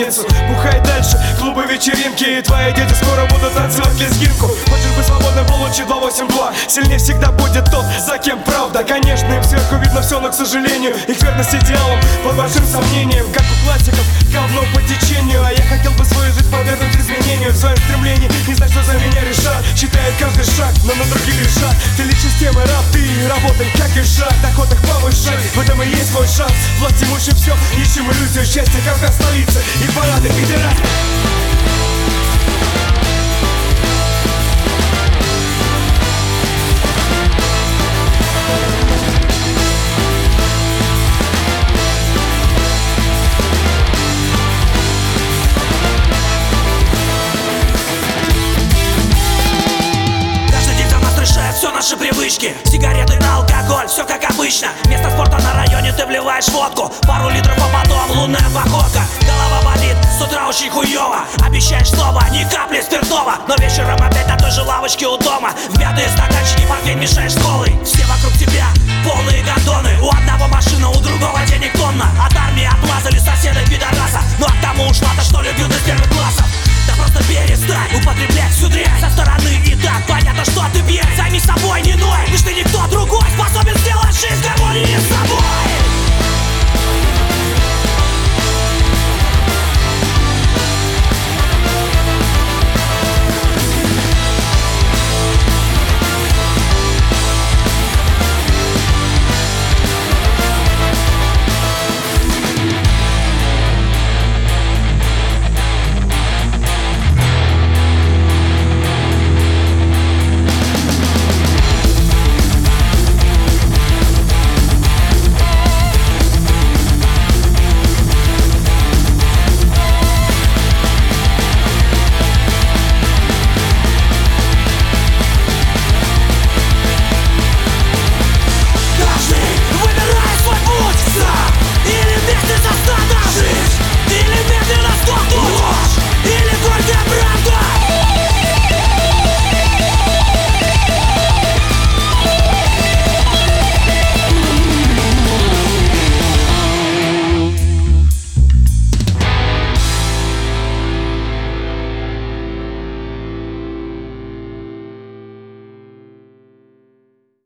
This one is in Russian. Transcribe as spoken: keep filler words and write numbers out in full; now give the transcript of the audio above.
пятницу. Бухай дальше, клубы, вечеринки, и твои дети скоро будут танцевать лезгинку. Хочешь быть свободным, получи два восемь два. Сильнее всегда будет тот, за кем правда. Конечно, им сверху видно все, но, к сожалению, их верность идеалам под большим сомнением. Как у классиков, говно по течению. А я хотел бы свою жизнь подвергнуть изменению. В своем стремлении не знать, что за меня решат. Считает каждый шаг, но на других решат. Ты лишь системы раб, ты работай как и шаг. Доход их повышай, в этом и есть твой шанс. Власть имущим все, ищем иллюзию счастья, как на столице. И парады пидорас. Все наши привычки, сигареты на алкоголь, все как обычно. Вместо спорта на районе ты вливаешь водку, пару литров, а потом лунная походка. Голова болит, с утра очень хуёво. Обещаешь слово, ни капли спиртного, но вечером опять на той же лавочке у дома. В мятые стаканчики портвейн мешаешь с колой. Все вокруг тебя полные гондоны. У одного машина, у другого денег тонна. От армии отмазали соседа пидора.